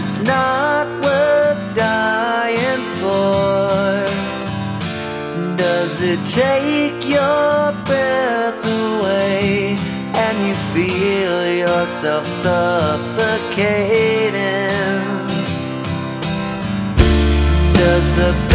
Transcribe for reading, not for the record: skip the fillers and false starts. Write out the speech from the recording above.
it's not worth dying for? Does it take your breath away and you feel yourself suffocating? Does the